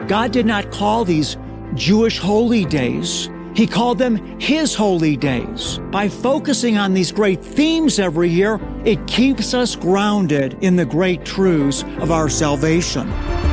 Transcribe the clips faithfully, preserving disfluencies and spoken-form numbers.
God did not call these Jewish holy days. He called them His holy days. By focusing on these great themes every year, it keeps us grounded in the great truths of our salvation.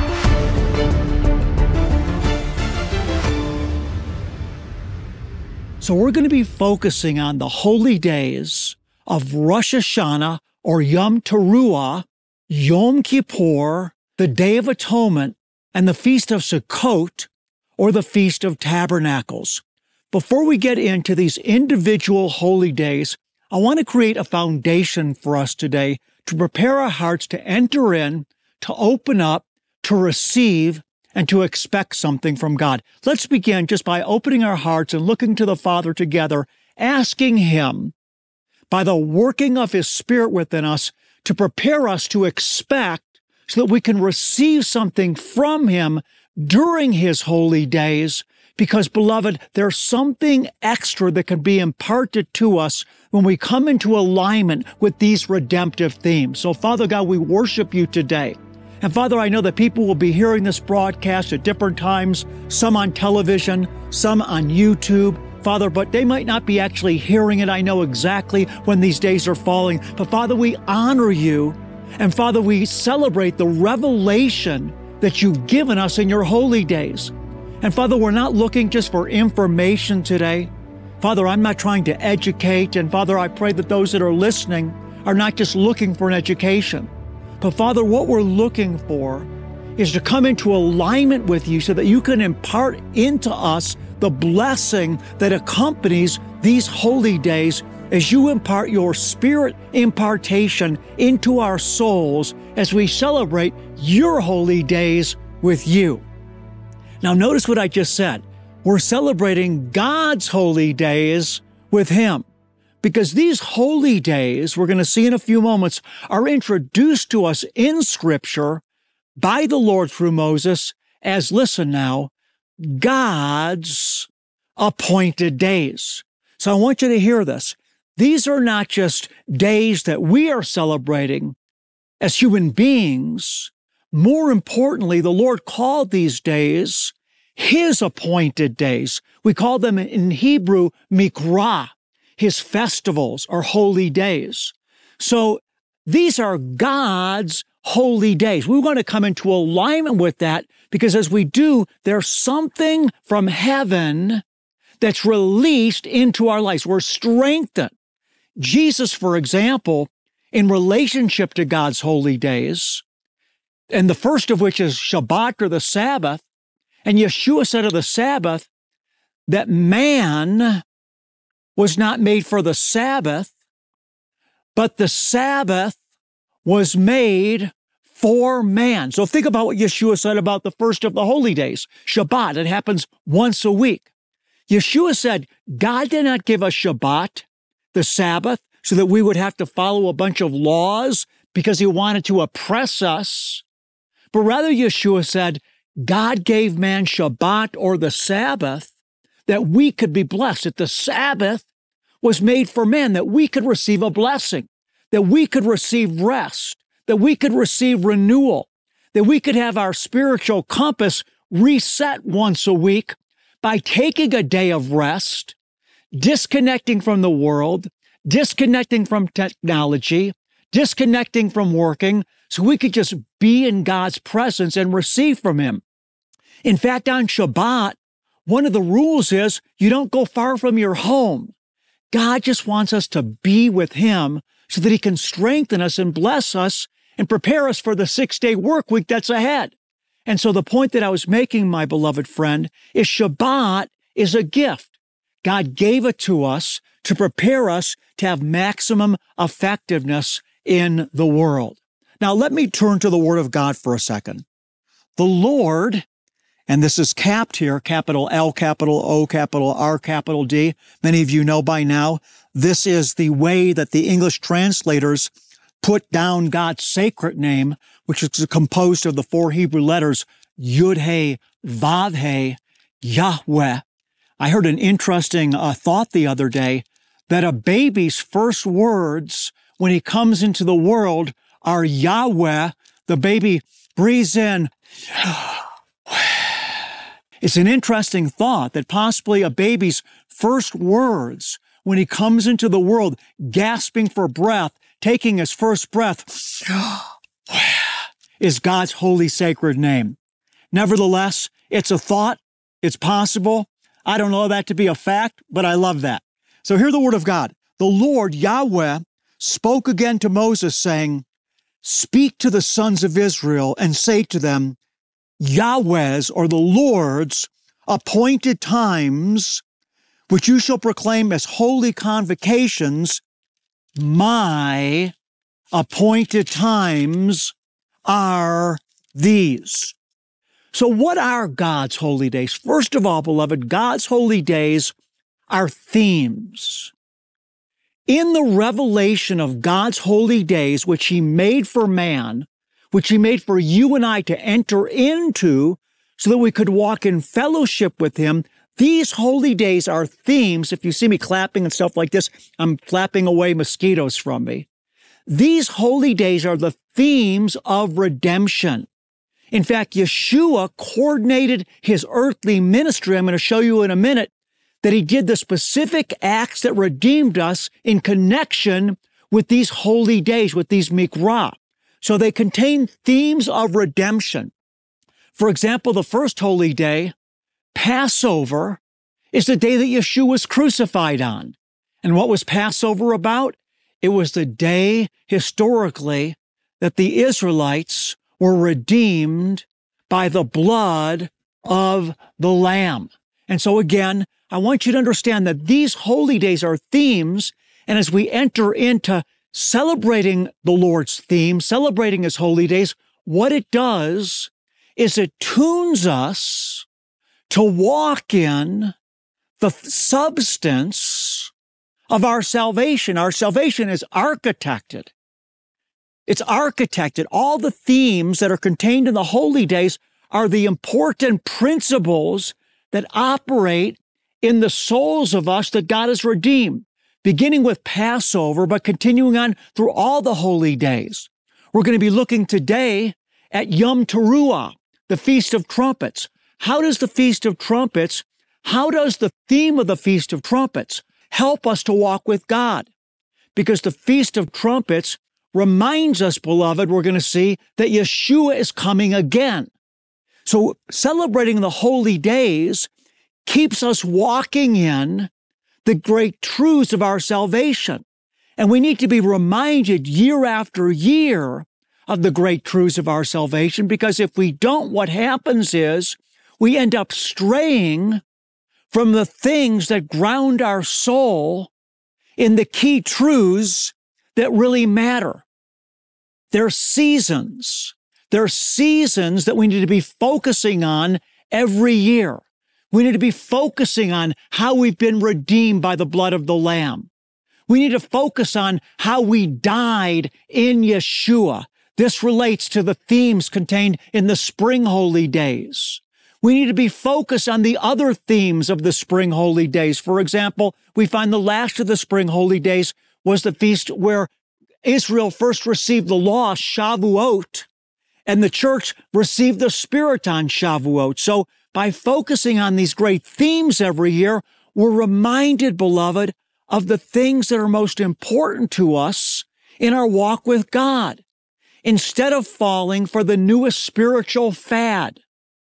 So we're going to be focusing on the holy days of Rosh Hashanah or Yom Teruah, Yom Kippur, the Day of Atonement, and the Feast of Sukkot, or the Feast of Tabernacles. Before we get into these individual holy days, I want to create a foundation for us today to prepare our hearts to enter in, to open up, to receive, and to expect something from God. Let's begin just by opening our hearts and looking to the Father together, asking Him, by the working of His Spirit within us, to prepare us to expect so that we can receive something from Him during His holy days. Because, beloved, there's something extra that can be imparted to us when we come into alignment with these redemptive themes. So, Father God, we worship You today. And Father, I know that people will be hearing this broadcast at different times, some on television, some on YouTube, Father, but they might not be actually hearing it. I know exactly when these days are falling. But Father, we honor You. And Father, we celebrate the revelation that You've given us in Your holy days. And Father, we're not looking just for information today. Father, I'm not trying to educate. And Father, I pray that those that are listening are not just looking for an education. But Father, what we're looking for is to come into alignment with You so that You can impart into us the blessing that accompanies these holy days as You impart Your Spirit impartation into our souls as we celebrate Your holy days with You. Now, notice what I just said. We're celebrating God's holy days with Him. Because these holy days, we're going to see in a few moments, are introduced to us in Scripture by the Lord through Moses as, listen now, God's appointed days. So I want you to hear this. These are not just days that we are celebrating as human beings. More importantly, the Lord called these days His appointed days. We call them in Hebrew, Mikra, His festivals or holy days. So these are God's holy days. We want to come into alignment with that because as we do, there's something from heaven that's released into our lives. We're strengthened. Jesus, for example, in relationship to God's holy days, and the first of which is Shabbat or the Sabbath, and Yeshua said of the Sabbath that man was not made for the Sabbath, but the Sabbath was made for man. So think about what Yeshua said about the first of the holy days, Shabbat. It happens once a week. Yeshua said, God did not give us Shabbat, the Sabbath, so that we would have to follow a bunch of laws because He wanted to oppress us. But rather, Yeshua said, God gave man Shabbat or the Sabbath that we could be blessed. That the Sabbath was made for man, that we could receive a blessing, that we could receive rest, that we could receive renewal, that we could have our spiritual compass reset once a week by taking a day of rest, disconnecting from the world, disconnecting from technology, disconnecting from working, so we could just be in God's presence and receive from Him. In fact, on Shabbat, one of the rules is you don't go far from your home. God just wants us to be with Him so that He can strengthen us and bless us and prepare us for the six-day work week that's ahead. And so the point that I was making, my beloved friend, is Shabbat is a gift. God gave it to us to prepare us to have maximum effectiveness in the world. Now, let me turn to the Word of God for a second. The Lord, and this is capped here, capital L, capital O, capital R, capital D. Many of you know by now, this is the way that the English translators put down God's sacred name, which is composed of the four Hebrew letters, Yud-He, Vav-He, Yahweh. I heard an interesting uh, thought the other day that a baby's first words when he comes into the world are Yahweh. The baby breathes in It's an interesting thought that possibly a baby's first words when he comes into the world, gasping for breath, taking his first breath, is God's holy, sacred name. Nevertheless, it's a thought. It's possible. I don't know that to be a fact, but I love that. So hear the word of God. The Lord, Yahweh, spoke again to Moses, saying, speak to the sons of Israel and say to them, Yahweh's, or the Lord's, appointed times, which you shall proclaim as holy convocations, my appointed times are these. So what are God's holy days? First of all, beloved, God's holy days are themes. In the revelation of God's holy days, which he made for man, which he made for you and I to enter into so that we could walk in fellowship with him, these holy days are themes. If you see me clapping and stuff like this, I'm flapping away mosquitoes from me. These holy days are the themes of redemption. In fact, Yeshua coordinated his earthly ministry. I'm going to show you in a minute that he did the specific acts that redeemed us in connection with these holy days, with these mikra. So they contain themes of redemption. For example, the first holy day, Passover, is the day that Yeshua was crucified on. And what was Passover about? It was the day, historically, that the Israelites were redeemed by the blood of the Lamb. And so again, I want you to understand that these holy days are themes, and as we enter into celebrating the Lord's theme, celebrating his holy days, what it does is it tunes us to walk in the substance of our salvation. Our salvation is architected. It's architected. All the themes that are contained in the holy days are the important principles that operate in the souls of us that God has redeemed, beginning with Passover, but continuing on through all the holy days. We're going to be looking today at Yom Teruah, the Feast of Trumpets. How does the Feast of Trumpets, how does the theme of the Feast of Trumpets help us to walk with God? Because the Feast of Trumpets reminds us, beloved, we're going to see that Yeshua is coming again. So celebrating the holy days keeps us walking in the great truths of our salvation. And we need to be reminded year after year of the great truths of our salvation, because if we don't, what happens is we end up straying from the things that ground our soul in the key truths that really matter. There are seasons. There are seasons that we need to be focusing on every year. We need to be focusing on how we've been redeemed by the blood of the Lamb. We need to focus on how we died in Yeshua. This relates to the themes contained in the spring holy days. We need to be focused on the other themes of the spring holy days. For example, we find the last of the spring holy days was the feast where Israel first received the law, Shavuot, and the church received the Spirit on Shavuot. So by focusing on these great themes every year, we're reminded, beloved, of the things that are most important to us in our walk with God, instead of falling for the newest spiritual fad.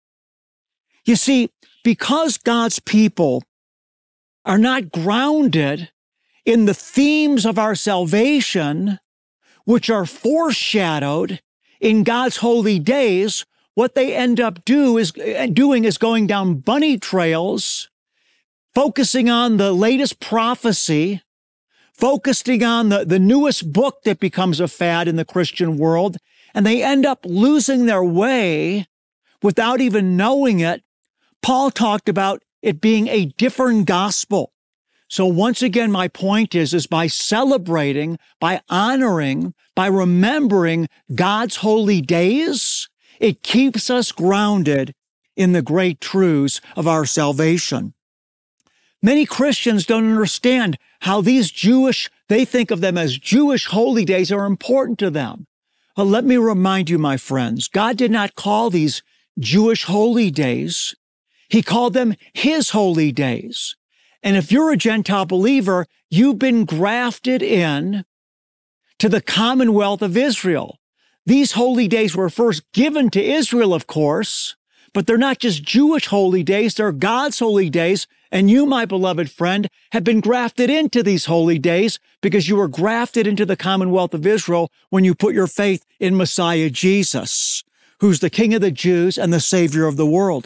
You see, because God's people are not grounded in the themes of our salvation, which are foreshadowed in God's holy days, what they end up do is, doing is going down bunny trails, focusing on the latest prophecy, focusing on the, the newest book that becomes a fad in the Christian world, and they end up losing their way without even knowing it. Paul talked about it being a different gospel. So once again, my point is, is by celebrating, by honoring, by remembering God's holy days, it keeps us grounded in the great truths of our salvation. Many Christians don't understand how these Jewish, they think of them as Jewish holy days, are important to them. Well, let me remind you, my friends, God did not call these Jewish holy days. He called them his holy days. And if you're a Gentile believer, you've been grafted in to the commonwealth of Israel. These holy days were first given to Israel, of course, but they're not just Jewish holy days, they're God's holy days. And you, my beloved friend, have been grafted into these holy days because you were grafted into the commonwealth of Israel when you put your faith in Messiah Jesus, who's the King of the Jews and the Savior of the world.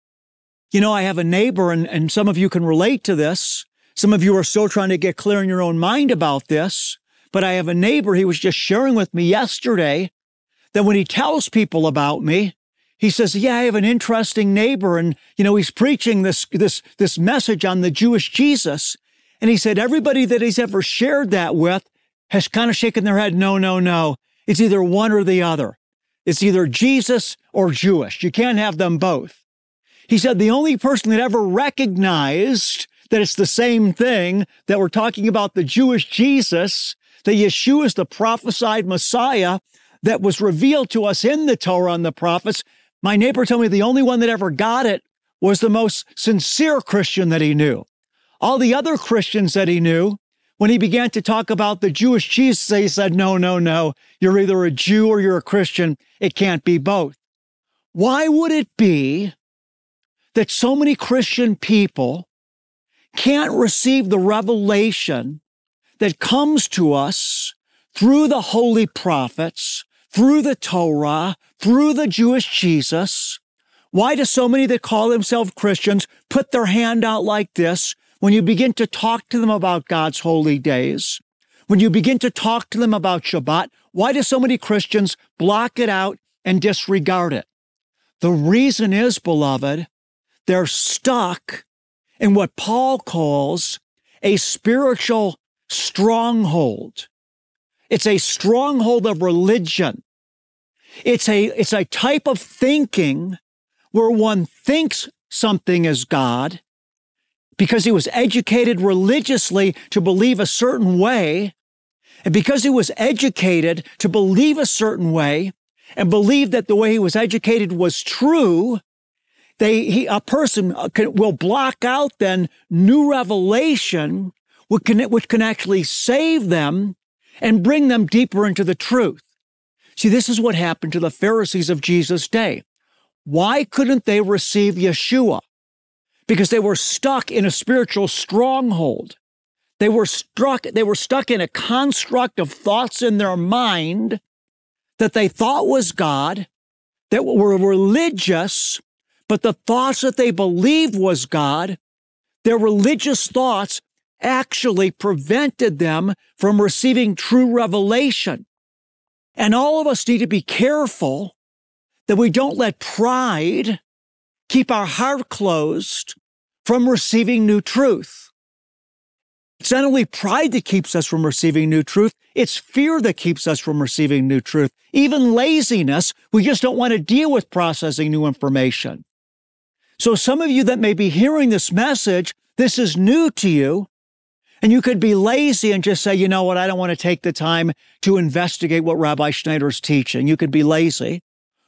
You know, I have a neighbor, and, and some of you can relate to this. Some of you are still trying to get clear in your own mind about this. But I have a neighbor, he was just sharing with me yesterday that when he tells people about me, he says, yeah, I have an interesting neighbor, and, you know, he's preaching this, this, this message on the Jewish Jesus. And he said, everybody that he's ever shared that with has kind of shaken their head, no, no, no. It's either one or the other. It's either Jesus or Jewish. You can't have them both. He said the only person that ever recognized that it's the same thing, that we're talking about the Jewish Jesus, that Yeshua is the prophesied Messiah that was revealed to us in the Torah and the prophets. My neighbor told me the only one that ever got it was the most sincere Christian that he knew. All the other Christians that he knew, when he began to talk about the Jewish Jesus, they said, no, no, no, you're either a Jew or you're a Christian. It can't be both. Why would it be that so many Christian people can't receive the revelation that comes to us through the holy prophets, through the Torah, through the Jewish Jesus? Why do so many that call themselves Christians put their hand out like this when you begin to talk to them about God's holy days? When you begin to talk to them about Shabbat, why do so many Christians block it out and disregard it? The reason is, beloved, they're stuck in what Paul calls a spiritual stronghold. It's a stronghold of religion. It's a, it's a type of thinking where one thinks something is God because he was educated religiously to believe a certain way. And because he was educated to believe a certain way and believe that the way he was educated was true, They, he, a person can, will block out then new revelation, which can, which can actually save them and bring them deeper into the truth. See, this is what happened to the Pharisees of Jesus' day. Why couldn't they receive Yeshua? Because they were stuck in a spiritual stronghold. They were struck, they were stuck in a construct of thoughts in their mind that they thought was God, that were religious, but the thoughts that they believed was God, their religious thoughts actually prevented them from receiving true revelation. And all of us need to be careful that we don't let pride keep our heart closed from receiving new truth. It's not only pride that keeps us from receiving new truth, it's fear that keeps us from receiving new truth. Even laziness, we just don't want to deal with processing new information. So some of you that may be hearing this message, this is new to you, and you could be lazy and just say, you know what, I don't want to take the time to investigate what Rabbi Schneider's teaching. You could be lazy.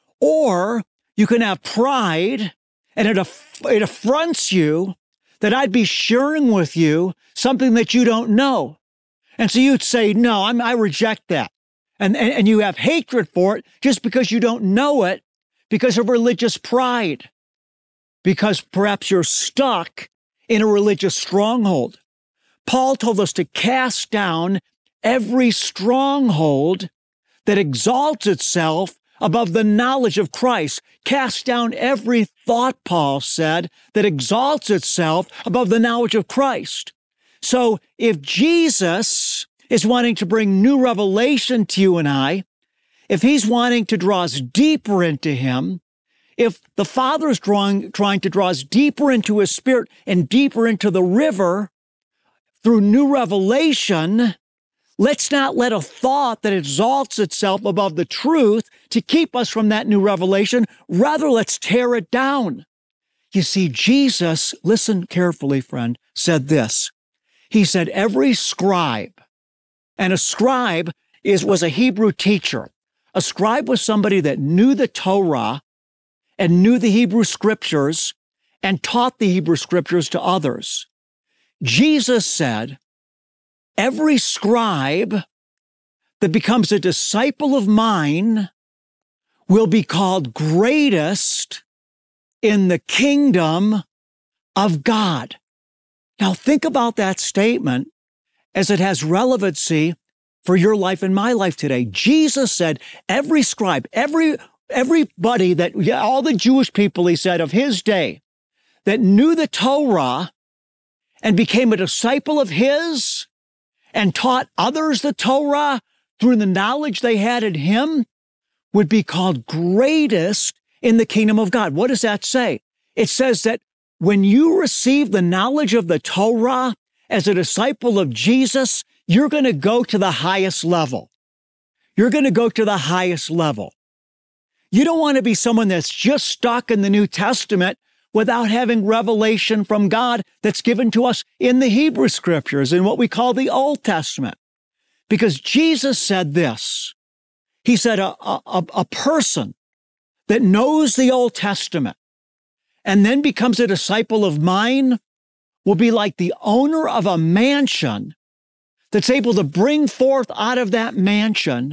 Or you can have pride, and it, aff- it affronts you that I'd be sharing with you something that you don't know. And so you'd say, no, I'm, I reject that. And, and, and you have hatred for it just because you don't know it because of religious pride. Because perhaps you're stuck in a religious stronghold. Paul told us to cast down every stronghold that exalts itself above the knowledge of Christ. Cast down every thought, Paul said, that exalts itself above the knowledge of Christ. So if Jesus is wanting to bring new revelation to you and I, if he's wanting to draw us deeper into him, if the Father is drawing, trying to draw us deeper into his Spirit and deeper into the river through new revelation, let's not let a thought that exalts itself above the truth to keep us from that new revelation. Rather, let's tear it down. You see, Jesus, listen carefully, friend, said this. He said, every scribe, and a scribe is, was a Hebrew teacher. A scribe was somebody that knew the Torah and knew the Hebrew scriptures and taught the Hebrew Scriptures to others. Jesus said, every scribe that becomes a disciple of mine will be called greatest in the kingdom of God. Now think about that statement as it has relevancy for your life and my life today. Jesus said, every scribe, every everybody that, yeah, all the Jewish people, he said, of his day that knew the Torah and became a disciple of his and taught others the Torah through the knowledge they had in him would be called greatest in the kingdom of God. What does that say? It says that when you receive the knowledge of the Torah as a disciple of Jesus, you're going to go to the highest level. You're going to go to the highest level. You don't want to be someone that's just stuck in the New Testament without having revelation from God that's given to us in the Hebrew Scriptures, in what we call the Old Testament. Because Jesus said this. He said a, a, a person that knows the Old Testament and then becomes a disciple of mine will be like the owner of a mansion that's able to bring forth out of that mansion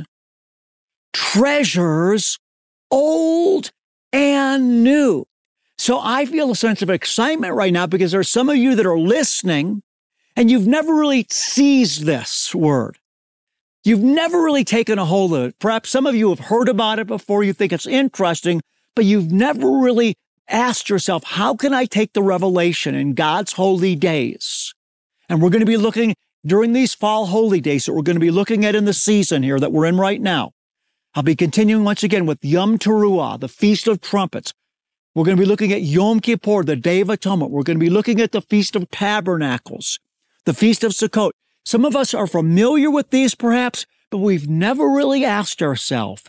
treasures old and new. So I feel a sense of excitement right now because there's some of you that are listening and you've never really seized this word. You've never really taken a hold of it. Perhaps some of you have heard about it before. You think it's interesting, but you've never really asked yourself, how can I take the revelation in God's holy days? And we're going to be looking during these fall holy days that we're going to be looking at in the season here that we're in right now. I'll be continuing once again with Yom Teruah, the Feast of Trumpets. We're going to be looking at Yom Kippur, the Day of Atonement. We're going to be looking at the Feast of Tabernacles, the Feast of Sukkot. Some of us are familiar with these perhaps, but we've never really asked ourselves,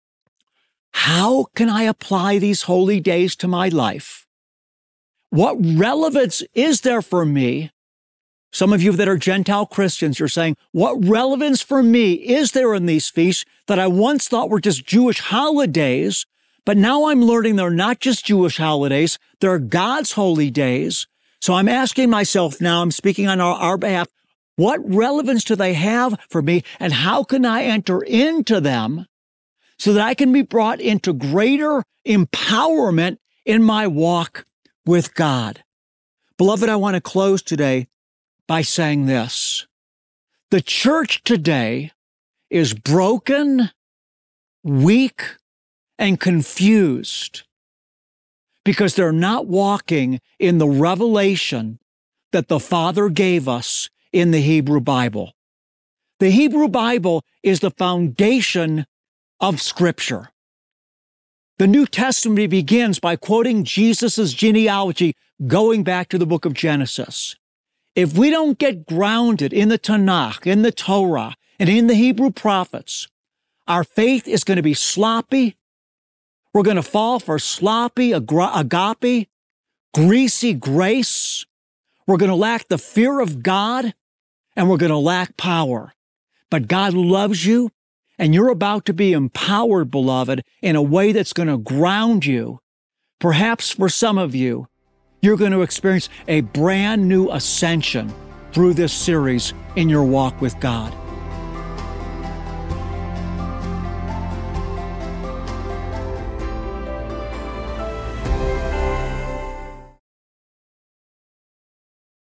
how can I apply these holy days to my life? What relevance is there for me? Some of you that are Gentile Christians, you're saying, what relevance for me is there in these feasts that I once thought were just Jewish holidays, but now I'm learning they're not just Jewish holidays, they're God's holy days. So I'm asking myself now, I'm speaking on our, our behalf, what relevance do they have for me, and how can I enter into them so that I can be brought into greater empowerment in my walk with God? Beloved, I want to close today by saying this. The church today is broken, weak, and confused because they're not walking in the revelation that the Father gave us in the Hebrew Bible. The Hebrew Bible is the foundation of Scripture. The New Testament begins by quoting Jesus' genealogy going back to the book of Genesis. If we don't get grounded in the Tanakh, in the Torah, and in the Hebrew prophets, our faith is going to be sloppy. We're going to fall for sloppy agape, greasy grace. We're going to lack the fear of God, and we're going to lack power. But God loves you, and you're about to be empowered, beloved, in a way that's going to ground you. Perhaps for some of you, you're going to experience a brand new ascension through this series in your walk with God.